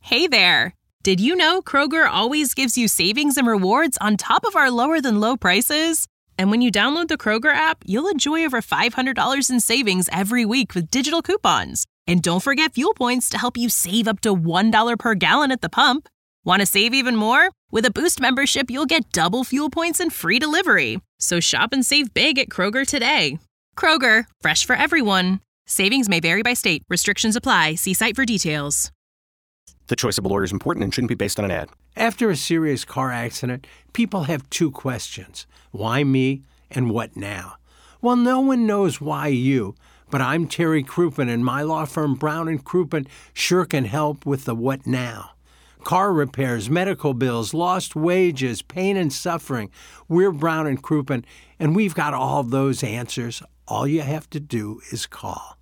Hey there! Did you know Kroger always gives you savings and rewards on top of our lower-than-low prices? And when you download the Kroger app, you'll enjoy over $500 in savings every week with digital coupons. And don't forget fuel points to help you save up to $1 per gallon at the pump. Want to save even more? With a Boost membership, you'll get double fuel points and free delivery. So shop and save big at Kroger today. Kroger, fresh for everyone. Savings may vary by state. Restrictions apply. See site for details. The choice of a lawyer is important and shouldn't be based on an ad. After a serious car accident, people have two questions. Why me and what now? Well, no one knows why you, but I'm Terry Crouppen, and my law firm Brown & Crouppen sure can help with the what now. Car repairs, medical bills, lost wages, pain and suffering. We're Brown & Crouppen, and we've got all those answers. All you have to do is call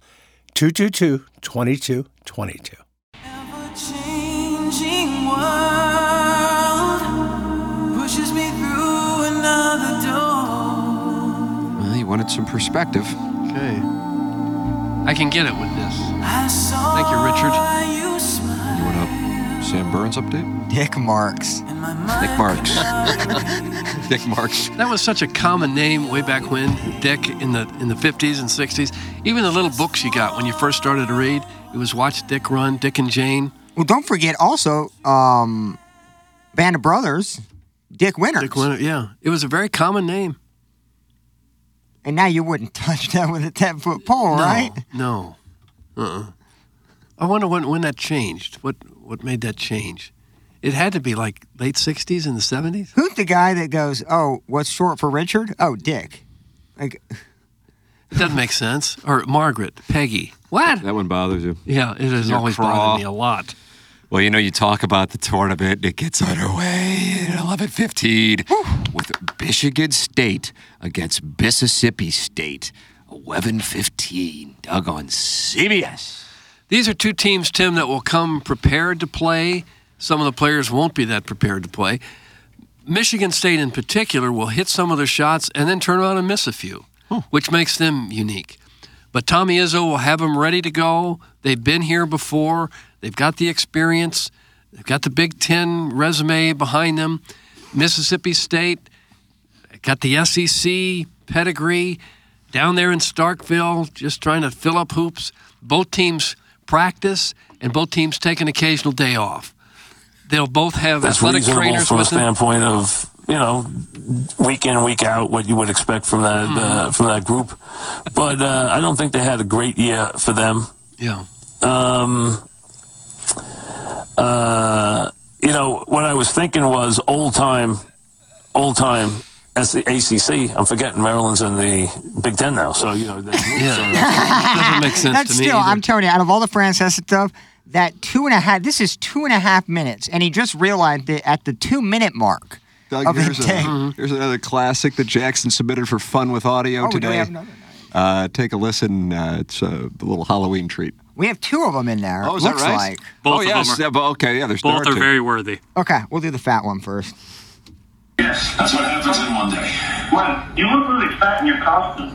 222-2222. Ever-changing world pushes me through another door. Well, you wanted some perspective. Okay. I can get it with this. Thank you, Richard. You want a Sam Burns update? Dick Marks. Dick Marks. Dick Marks. That was such a common name way back when, Dick, in the 50s and 60s. Even the little books you got when you first started to read, it was Watch Dick Run, Dick and Jane. Well, don't forget also, Band of Brothers, Dick Winters. Dick Winters, yeah. It was a very common name. And now you wouldn't touch that with a 10-foot pole, right? No. I wonder when that changed. What made that change? It had to be like late 60s and the 70s? Who's the guy that goes, oh, what's short for Richard? Oh, Dick. Like, it doesn't make sense. Or Margaret, Peggy. What? That one bothers you. Yeah, it has always bothered me a lot. Well, you know, you talk about the tournament. It gets underway at 11:15 with Michigan State against Mississippi State. 11:15. Doug on CBS. These are two teams, Tim, that will come prepared to play. Some of the players won't be that prepared to play. Michigan State in particular will hit some of their shots and then turn around and miss a few, which makes them unique. But Tommy Izzo will have them ready to go. They've been here before. They've got the experience. They've got the Big Ten resume behind them. Mississippi State got the SEC pedigree down there in Starkville, just trying to fill up hoops. Both teams practice, and both teams take an occasional day off. They'll both have athletic trainers from a with them. standpoint of, week in, week out, what you would expect from that group. But I don't think they had a great year for them. Yeah. What I was thinking was old time as the ACC. I'm forgetting Maryland's in the Big Ten now. So, doesn't make sense that's to me still, either. I'm telling you, out of all the Francesa stuff, that 2.5, this is 2.5 minutes. And he just realized that at the 2-minute mark. Doug, of here's, the day. Here's another classic that Jackson submitted for Fun with Audio today. Do we have another night? Take a listen. It's a little Halloween treat. We have 2 of them in there. Oh, is looks that right? like. Both of yes. them are. Yeah, but okay, yeah, there's Both are two. very worthy. Okay, we'll do the fat one first. yes, that's what happens in one day. Well, you look really fat in your costume.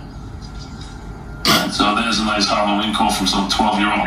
So there's a nice Halloween call from some 12-year-old.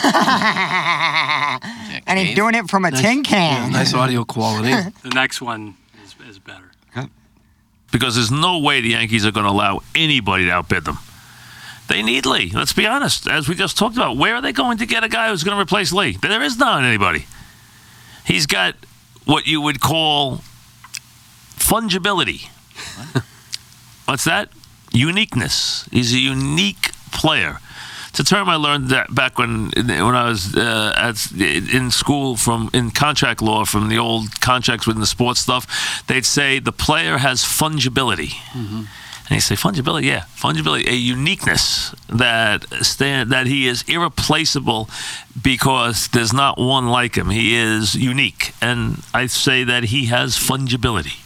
And he's doing it from a tin can. Yeah, nice audio quality. The next one is better. Because there's no way the Yankees are going to allow anybody to outbid them. They need Lee. Let's be honest. As we just talked about, where are they going to get a guy who's going to replace Lee? There is not anybody. He's got what you would call fungibility. What's that? Uniqueness. He's a unique player. It's a term I learned that back when I was in school in contract law from the old contracts within the sports stuff. They'd say the player has fungibility. Mm-hmm. And you say fungibility, yeah, fungibility, a uniqueness that he is irreplaceable because there's not one like him. He is unique, and I say that he has fungibility.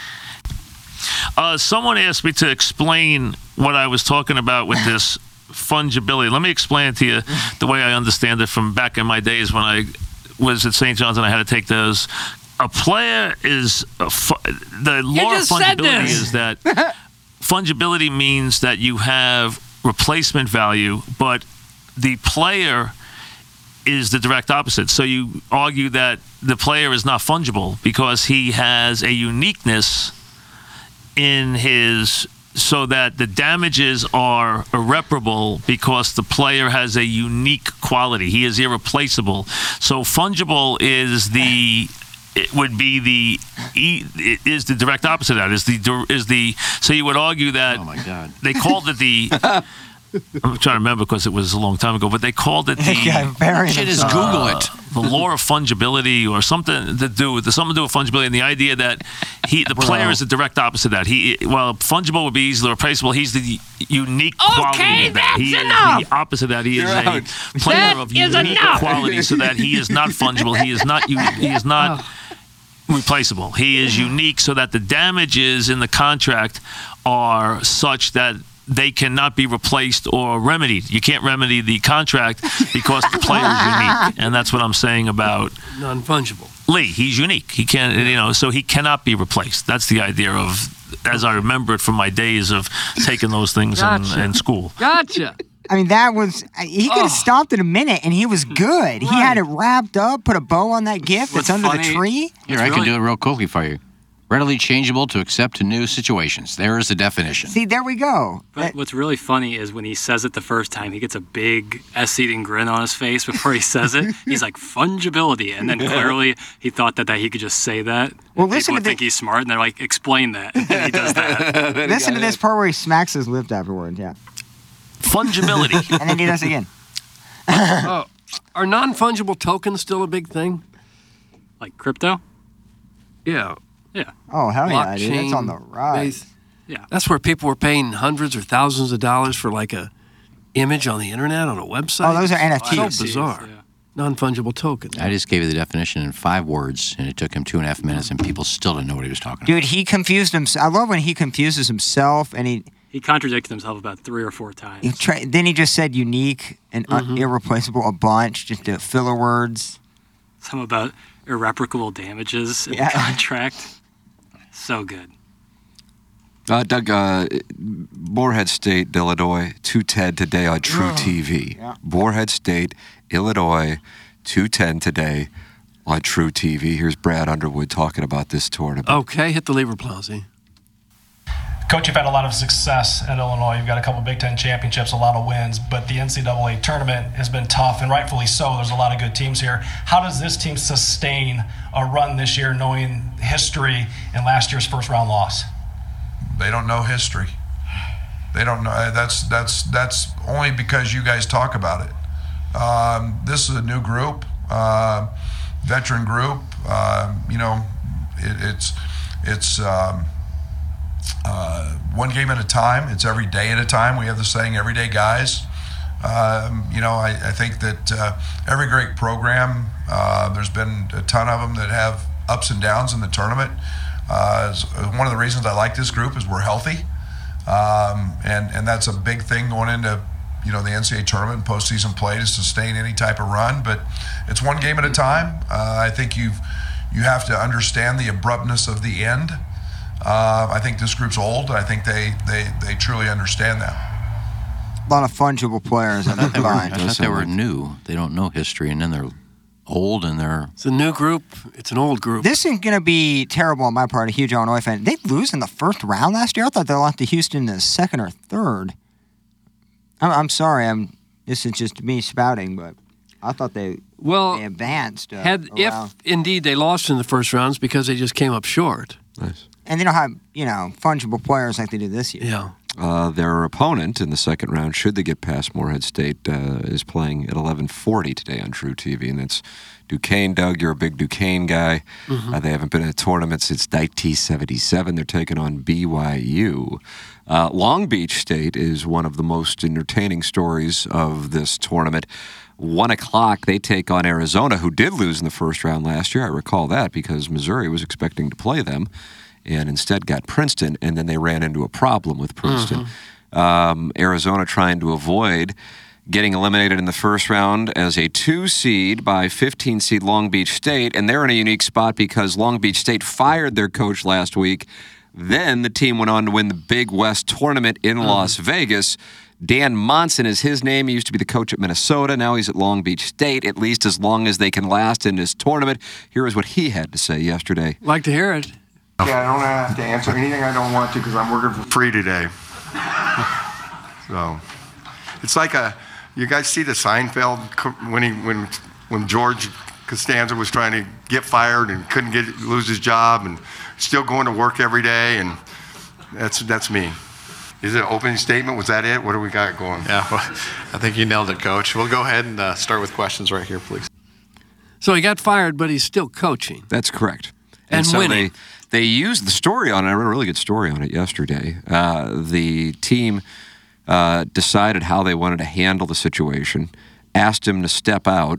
Someone asked me to explain what I was talking about with this fungibility. Let me explain it to you the way I understand it from back in my days when I was at St. John's and I had to take those. A player is the law of fungibility is that fungibility means that you have replacement value, but the player is the direct opposite. So you argue that the player is not fungible because he has a uniqueness in his, so that the damages are irreparable because the player has a unique quality. He is irreplaceable. So fungible is the direct opposite of that. So you would argue that, oh my God, they called it the I'm trying to remember because it was a long time ago, but they called it the Google it. The law of fungibility, or something to do with fungibility, and the idea that the player is the direct opposite of that. Fungible would be easily replaceable. He's the unique quality of that. He is the opposite of that. He is a player of unique quality, so that he is not fungible. He is not replaceable. He is unique, so that the damages in the contract are such that they cannot be replaced or remedied. You can't remedy the contract because the player is unique, and that's what I'm saying about non-fungible. Lee. He's unique. He can't, so he cannot be replaced. That's the idea of, as I remember it from my days of taking those things in school. Gotcha. I mean, he could have stopped in a minute, and he was good. He had it wrapped up, put a bow on that gift that's under the tree. Here, I can do it real quickly for you. Readily changeable to accept to new situations. There is the definition. See, there we go. But what's really funny is when he says it the first time, he gets a big ass-eating grin on his face before he says it. He's like, fungibility. And then clearly he thought that he could just say that. Well, listen People think he's smart, and they're like, explain that. And then he does that. Listen to this part where he smacks his lip afterwards, yeah. Fungibility. And then he does it again. Are non-fungible tokens still a big thing? Like crypto? Yeah. Yeah. Oh, hell yeah, dude. That's on the rise. Yeah. That's where people were paying hundreds or thousands of dollars for like a image on the internet, on a website. Oh, those are NFTs. So bizarre. Yeah. Non-fungible tokens. I just gave you the definition in 5 words, and it took him 2.5 minutes, and people still didn't know what he was talking about. Dude, he confused himself. I love when he confuses himself, and he contradicted himself about 3 or 4 times. Then he just said unique and irreplaceable a bunch, just the filler words. Some about irreparable damages in the contract. So good. Doug, Moorhead State, Illinois, 2:10 today on True TV. Yeah. Moorhead State, Illinois, 2:10 today on True TV. Here's Brad Underwood talking about this tournament. Okay, hit the lever, Plowsy. Coach, you've had a lot of success at Illinois. You've got a couple Big Ten championships, a lot of wins, but the NCAA tournament has been tough, and rightfully so. There's a lot of good teams here. How does this team sustain a run this year, knowing history and last year's first-round loss? They don't know history. They don't know. That's only because you guys talk about it. This is a new group, veteran group. It's one game at a time. It's every day at a time. We have the saying, everyday guys. I think that every great program, there's been a ton of them that have ups and downs in the tournament. One of the reasons I like this group is we're healthy. And that's a big thing going into the NCAA tournament and postseason play, to sustain any type of run. But it's one game at a time. I think you have to understand the abruptness of the end. I think this group's old. I think they truly understand that. A lot of fungible players on the combined. I thought they were new. They don't know history, and then they're old, and they're... It's a new group. It's an old group. This isn't going to be terrible on my part, a huge Illinois fan. They lose in the first round last year? I thought they lost to Houston in the second or third. I'm sorry. This is just me spouting, but I thought they advanced. If indeed they lost in the first rounds, because they just came up short. Nice. And they don't have, fungible players like they do this year. Yeah. Their opponent in the second round, should they get past Moorhead State, is playing at 11:40 today on True TV, and that's Duquesne. Doug, you're a big Duquesne guy. Mm-hmm. They haven't been in a tournament since 1977. They're taking on BYU. Long Beach State is one of the most entertaining stories of this tournament. 1 o'clock, they take on Arizona, who did lose in the first round last year. I recall that because Missouri was expecting to play them, and instead got Princeton, and then they ran into a problem with Princeton. Arizona trying to avoid getting eliminated in the first round as a 2 seed by 15 seed Long Beach State, and they're in a unique spot because Long Beach State fired their coach last week. Then the team went on to win the Big West tournament in Las Vegas. Dan Monson is his name. He used to be the coach at Minnesota. Now he's at Long Beach State, at least as long as they can last in this tournament. Here is what he had to say yesterday. Like to hear it. Yeah, I don't have to answer anything I don't want to because I'm working for free today. So it's like you guys see the Seinfeld when George Costanza was trying to get fired and couldn't lose his job and still going to work every day, and that's me. Is it an opening statement? Was that it? What do we got going? Yeah, well, I think you nailed it, Coach. We'll go ahead and start with questions right here, please. So he got fired, but he's still coaching. That's correct. And so winning. They used the story on it. I read a really good story on it yesterday. The team decided how they wanted to handle the situation, asked him to step out.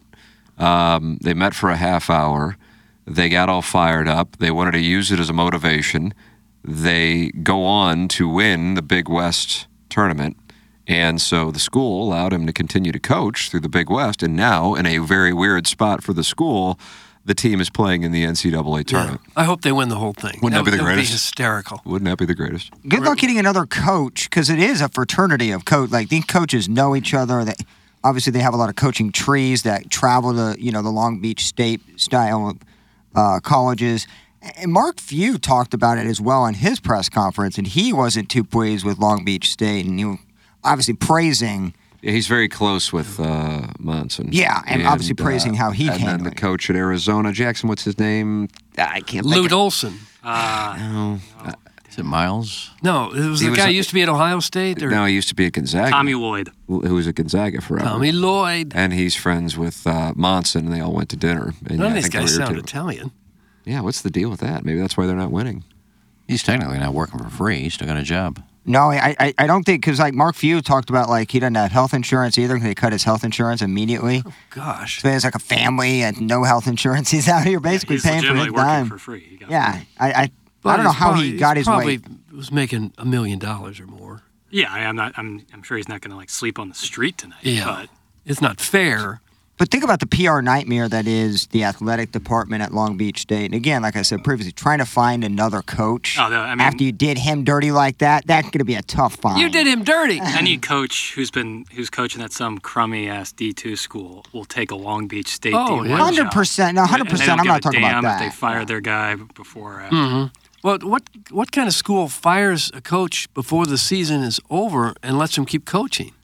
They met for a half hour. They got all fired up. They wanted to use it as a motivation. They go on to win the Big West tournament. And so the school allowed him to continue to coach through the Big West. And now, in a very weird spot for the school, the team is playing in the NCAA tournament. Yeah. I hope they win the whole thing. Wouldn't that be the That would greatest? be hysterical. Wouldn't that be the greatest? Good luck getting another coach, because it is a fraternity of coach. Like, these coaches know each other. Obviously, they have a lot of coaching trees that travel to, the Long Beach State style colleges. And Mark Few talked about it as well in his press conference, and he wasn't too pleased with Long Beach State, and he was obviously praising. Yeah, he's very close with Monson. Yeah, and obviously praising how he handled it. And then the coach at Arizona, Jackson, what's his name? I can't think Lute Olson. No. Is it Miles? No, it was the guy who used to be at Ohio State? Or? No, he used to be at Gonzaga. Tommy Lloyd. Who was at Gonzaga forever. Tommy Lloyd. And he's friends with Monson, and they all went to dinner. And None of I these think they guys were sound irritated. Italian. Yeah, what's the deal with that? Maybe that's why they're not winning. He's technically not working for free. He's still got a job. No, I don't think, because like Mark Few talked about, like, he doesn't have health insurance either. They cut his health insurance immediately. Oh, gosh. So he has like a family and no health insurance. He's out here basically he's paying for his legitimately working dime. for free. He got Yeah, free. I don't know how he got his probably way. was making $1 million or more. Yeah, I'm sure he's not going to like sleep on the street tonight. Yeah. But It's not fair. But think about the PR nightmare that is the athletic department at Long Beach State. And again, like I said previously, trying to find another coach after you did him dirty like that, that's going to be a tough find. You did him dirty. Any coach who's coaching at some crummy ass D2 school will take a Long Beach State D1 job. 100%. No, 100%. I'm not talking about that. If they fire their guy before or after. Mm-hmm. Well, what kind of school fires a coach before the season is over and lets him keep coaching?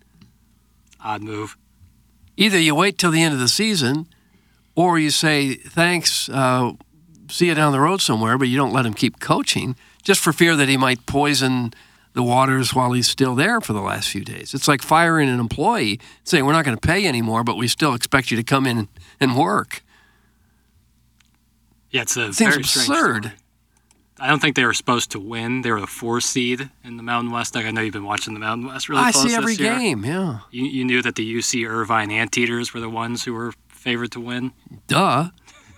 Odd move. Either you wait till the end of the season, or you say, thanks, see you down the road somewhere, but you don't let him keep coaching just for fear that he might poison the waters while he's still there for the last few days. It's like firing an employee, saying, we're not going to pay you anymore, but we still expect you to come in and work. Yeah, it's a Seems very strange absurd. story. I don't think they were supposed to win. They were the 4 seed in the Mountain West. Like, I know you've been watching the Mountain West really I close see every this year. game, yeah. You knew that the UC Irvine Anteaters were the ones who were favored to win? Duh.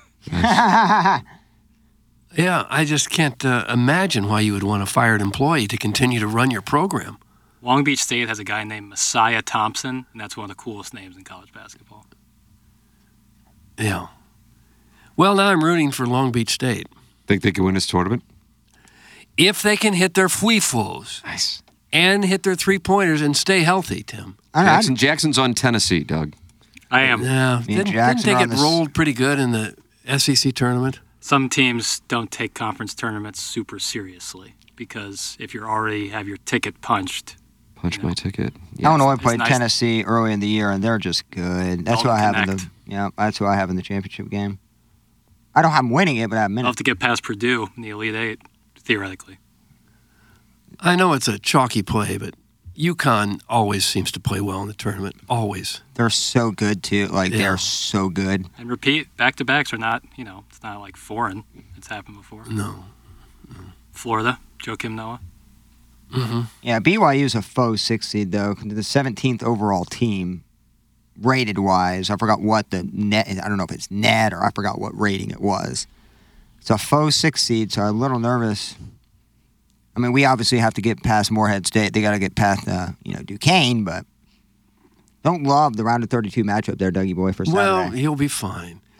Yeah, I just can't imagine why you would want a fired employee to continue to run your program. Long Beach State has a guy named Messiah Thompson, and that's one of the coolest names in college basketball. Yeah. Well, now I'm rooting for Long Beach State. Think they can win this tournament? If they can hit their free-flows. Nice. And hit their three-pointers and stay healthy, Tim. Jackson's on Tennessee, Doug. I am. Yeah. Didn't they get rolled pretty good in the SEC tournament? Some teams don't take conference tournaments super seriously because if you already have your ticket punched. Punch my ticket. Illinois it's played nice. Tennessee early in the year, and they're just good. That's All who I have in connect. that's who I have in the championship game. I don't have them winning it, but I have them in I'll it. have to get past Purdue in the Elite Eight, theoretically. I know it's a chalky play, but UConn always seems to play well in the tournament. Always. They're so good, too. Like, Yeah. they're so good. And repeat, back-to-backs are not, it's not like foreign. It's happened before. No. Florida, Joakim Noah. Mm-hmm. Yeah, BYU's a faux 6 seed, though. The 17th overall team, rated-wise. I forgot what the net, I don't know if it's net or I forgot what rating it was. It's a faux 6 seed, so I'm a little nervous. I mean, we obviously have to get past Morehead State. They got to get past, Duquesne, but don't love the round of 32 matchup there, Dougie boy, for Saturday. Well, he'll be fine.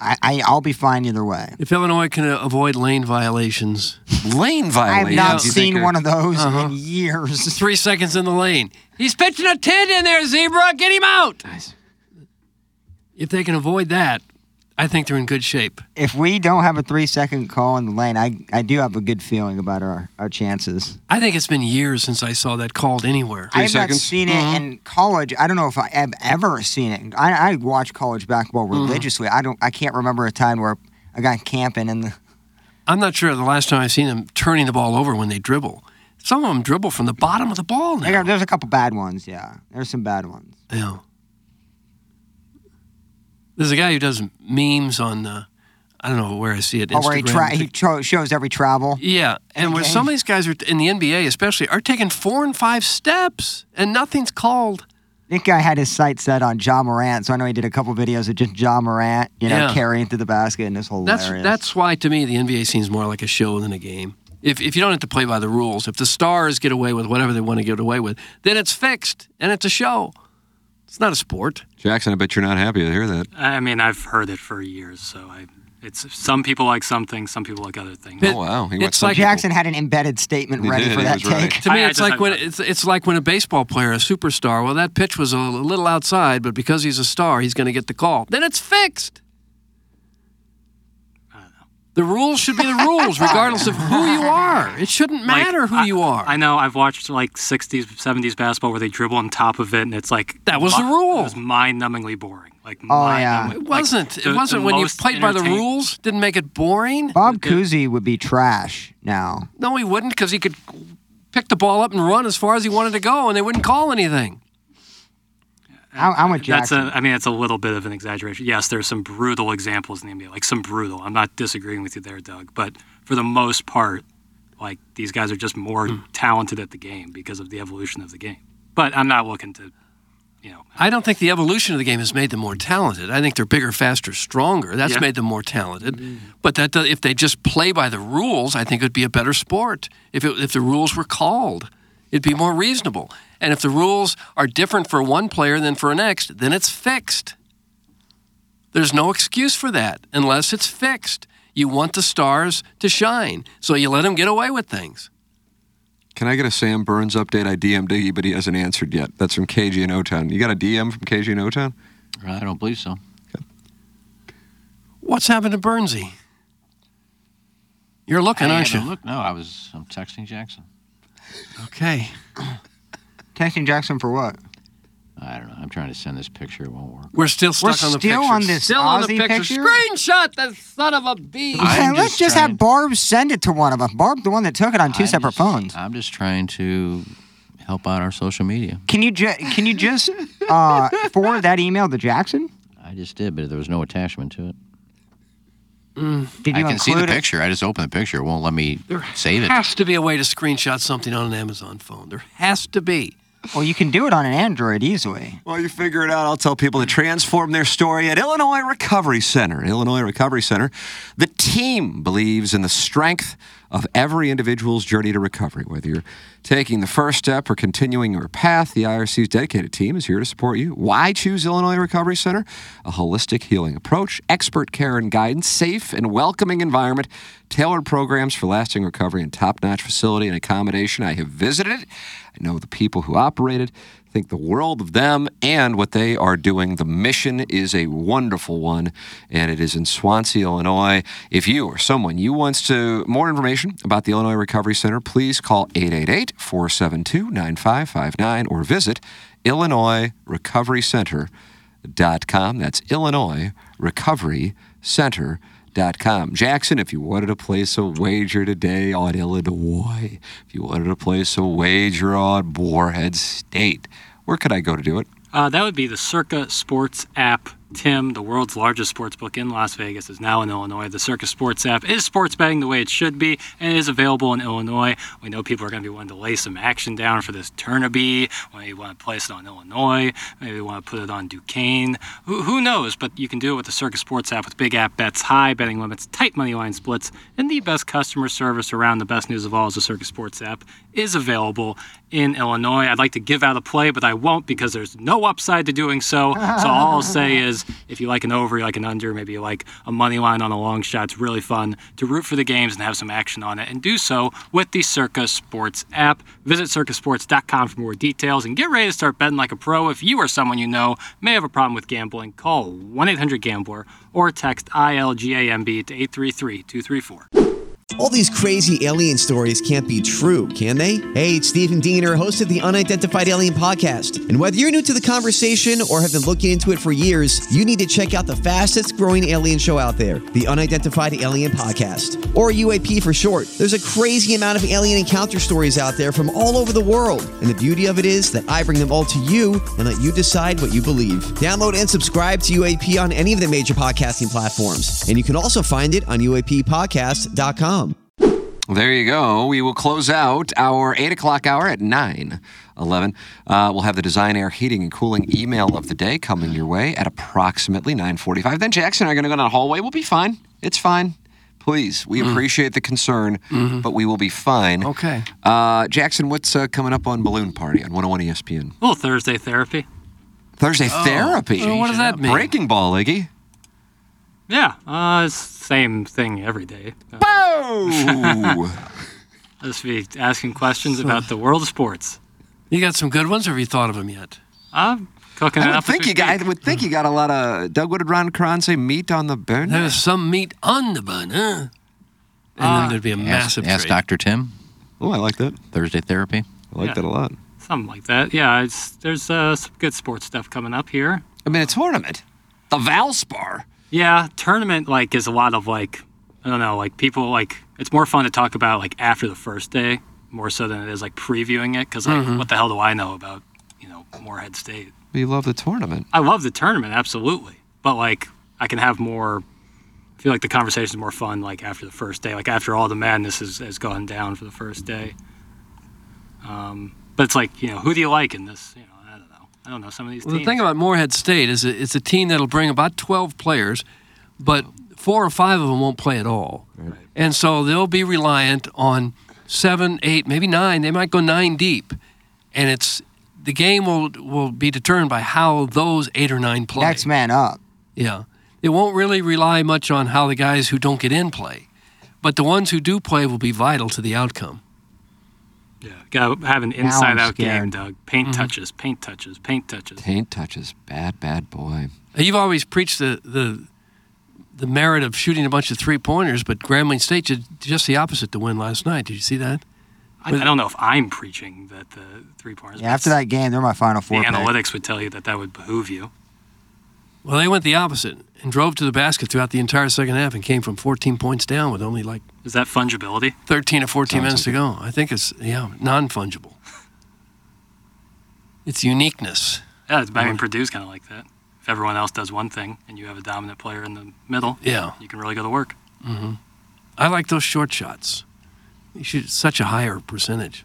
I'll be fine either way. If Illinois can avoid lane violations. Lane I violations? have not seen one of those in years. 3 seconds in the lane. He's pitching a 10 in there, Zebra. Get him out. Nice. If they can avoid that, I think they're in good shape. If we don't have a 3-second call in the lane, I do have a good feeling about our chances. I think it's been years since I saw that called anywhere. I have not seen it in college. I don't know if I have ever seen it. I watch college basketball religiously. I can't remember a time where I got camping in the. I'm not sure the last time I've seen them turning the ball over when they dribble. Some of them dribble from the bottom of the ball now. There's a couple bad ones, yeah. There's some bad ones. Yeah. There's a guy who does memes on, I don't know where I see it. Instagram. Where he shows every travel. Yeah, and where some of these guys are in the NBA, especially, are taking 4 and 5 steps, and nothing's called. That guy had his sights set on Ja Morant, so I know he did a couple videos of just Ja Morant, carrying through the basket, and it's hilarious. That's why, to me, the NBA seems more like a show than a game. If you don't have to play by the rules, if the stars get away with whatever they want to get away with, then it's fixed, and it's a show. It's not a sport. Jackson, I bet you're not happy to hear that. I mean, I've heard it for years, so it's some people like some things, some people like other things. Oh wow! It's like Jackson had an embedded statement ready for that take. Right. To me, it's like when a baseball player, a superstar. Well, that pitch was a little outside, but because he's a star, he's going to get the call. Then it's fixed. The rules should be the rules, regardless of who you are. It shouldn't matter who you are. I know. I've watched like 60s, 70s basketball where they dribble on top of it, and it's like that was the rule. It was mind-numbingly boring. It wasn't. It wasn't when you played by the rules. Didn't make it boring. Bob Cousy would be trash now. No, he wouldn't, because he could pick the ball up and run as far as he wanted to go, and they wouldn't call anything. I'm with Jackson. It's a little bit of an exaggeration. Yes, there's some brutal examples in the NBA, like some brutal. I'm not disagreeing with you there, Doug. But for the most part, like these guys are just more talented at the game because of the evolution of the game. But I'm not looking to, I don't think the evolution of the game has made them more talented. I think they're bigger, faster, stronger. That's made them more talented. But if they just play by the rules, I think it would be a better sport. If the rules were called, it'd be more reasonable. And if the rules are different for one player than for the next, then it's fixed. There's no excuse for that unless it's fixed. You want the stars to shine, so you let them get away with things. Can I get a Sam Burns update? I DM'd Iggy, but he hasn't answered yet. That's from KG in O-Town. You got a DM from KG in O-Town? I don't believe so. Okay. What's happened to Burnsy? You're looking, aren't you? Look, no, I'm texting Jackson. Okay. Texting Jackson for what? I don't know. I'm trying to send this picture. It won't work. We're still stuck on the picture. On this still Aussie on the picture. Screenshot the son of a bee. Let's just have Barb send it to one of us. Barb, the one that took it on two separate phones. I'm just trying to help out our social media. Can you just forward that email to Jackson? I just did, but there was no attachment to it. Did you I can see the include it? picture. I just opened the picture. It won't let me save it. There has to be a way to screenshot something on an Amazon phone. There has to be. Well, you can do it on an Android easily. Well, you figure it out. I'll tell people to transform their story at Illinois Recovery Center. Illinois Recovery Center. The team believes in the strength of every individual's journey to recovery. Whether you're taking the first step or continuing your path, the IRC's dedicated team is here to support you. Why choose Illinois Recovery Center? A holistic healing approach, expert care and guidance, safe and welcoming environment, tailored programs for lasting recovery, and top-notch facility and accommodation. I have visited it. I know the people who operate it, think the world of them and what they are doing. The mission is a wonderful one, and it is in Swansea, Illinois. If you or someone you wants more information about the Illinois Recovery Center, please call 888-472-9559 or visit IllinoisRecoveryCenter.com. That's IllinoisRecoveryCenter.com. Jackson, if you wanted to place a wager today on Illinois, if you wanted to place a wager on Morehead State, where could I go to do it? That would be the Circa Sports app. Tim, the world's largest sports book in Las Vegas, is now in Illinois. The Circa Sports app is sports betting the way it should be, and it is available in Illinois. We know people are going to be wanting to lay some action down for this Turnaby. Maybe you want to place it on Illinois. Maybe you want to put it on Duquesne. Who knows? But you can do it with the Circa Sports app with big app bets, high betting limits, tight money line splits, and the best customer service around. The best news of all is the Circa Sports app is available in Illinois. I'd like to give out a play, but I won't because there's no upside to doing so. So all I'll say is is. If you like an over, you like an under, maybe you like a money line on a long shot, it's really fun to root for the games and have some action on it, and do so with the Circa Sports app. Visit circasports.com for more details and get ready to start betting like a pro. If you or someone you know may have a problem with gambling, call 1-800-GAMBLER or text ILGAMB to 833-234. All these crazy alien stories can't be true, can they? Hey, it's Stephen Diener, host of the Unidentified Alien Podcast. And whether you're new to the conversation or have been looking into it for years, you need to check out the fastest growing alien show out there, the Unidentified Alien Podcast, or UAP for short. There's a crazy amount of alien encounter stories out there from all over the world. And the beauty of it is that I bring them all to you and let you decide what you believe. Download and subscribe to UAP on any of the major podcasting platforms. And you can also find it on UAPpodcast.com. There you go. We will close out our 8 o'clock hour at 9:11. We'll have the Design Air Heating and Cooling email of the day coming your way at approximately 9:45. Then Jackson and I are going to go down the hallway. We'll be fine. It's fine. Please, we appreciate the concern, but we will be fine. Okay. Jackson, what's coming up on Balloon Party on 101 ESPN? A little Thursday therapy. Thursday therapy? Well, what does that mean? Breaking ball, Iggy. Yeah, it's same thing every day. Whoa! Just be asking questions about the world of sports. You got some good ones, or have you thought of them yet? I'm cooking it I up. would think you got a lot of, Doug, what did Ron Caron say, meat on the bone? There's some meat on the bun, huh? And then there'd be a massive Ask trade. Dr. Tim. Oh, I like that. Thursday therapy. I like that a lot. Something like that. Yeah, there's some good sports stuff coming up here. I mean, a tournament. The Valspar. Yeah, tournament is a lot of I don't know, people it's more fun to talk about after the first day more so than it is previewing it because what the hell do I know about Morehead State? You love the tournament. I love the tournament, absolutely, but I can have more. I feel like the conversation is more fun after the first day, after all the madness has gone down for the first day. But it's who do you like in this? I don't know some of these teams. The thing about Morehead State is it's a team that'll bring about 12 players, but 4 or 5 of them won't play at all. Right. And so they'll be reliant on 7, 8, maybe 9. They might go 9 deep. And the game will be determined by how those 8 or 9 play. Next man up. Yeah. It won't really rely much on how the guys who don't get in play. But the ones who do play will be vital to the outcome. Yeah, gotta have an inside-out game, Doug. Paint touches, paint touches, paint touches. Paint touches, bad boy. You've always preached the merit of shooting a bunch of 3-pointers, but Grambling State did just the opposite to win last night. Did you see that? I don't know if I'm preaching that the 3-pointers. Yeah, after that game, they're my Final Four. The analytics would tell you that would behoove you. Well, they went the opposite and drove to the basket throughout the entire second half and came from 14 points down with only Is that fungibility? 13 or 14 minutes to go. I think it's, non-fungible. It's uniqueness. Yeah, Purdue's kind of like that. If everyone else does one thing and you have a dominant player in the middle, you can really go to work. Mm-hmm. I like those short shots. You shoot such a higher percentage.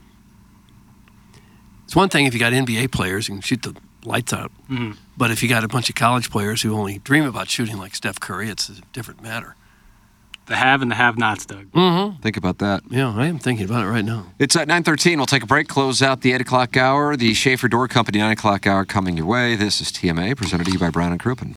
It's one thing if you got NBA players, you can shoot the lights out. Mm-hmm. But if you got a bunch of college players who only dream about shooting like Steph Curry, it's a different matter. The have and the have-nots, Doug. Mm-hmm. Think about that. Yeah, I am thinking about it right now. It's at 9:13. We'll take a break, close out the 8 o'clock hour. The Schaefer Door Company 9 o'clock hour coming your way. This is TMA, presented to you by Brown & Crouppen.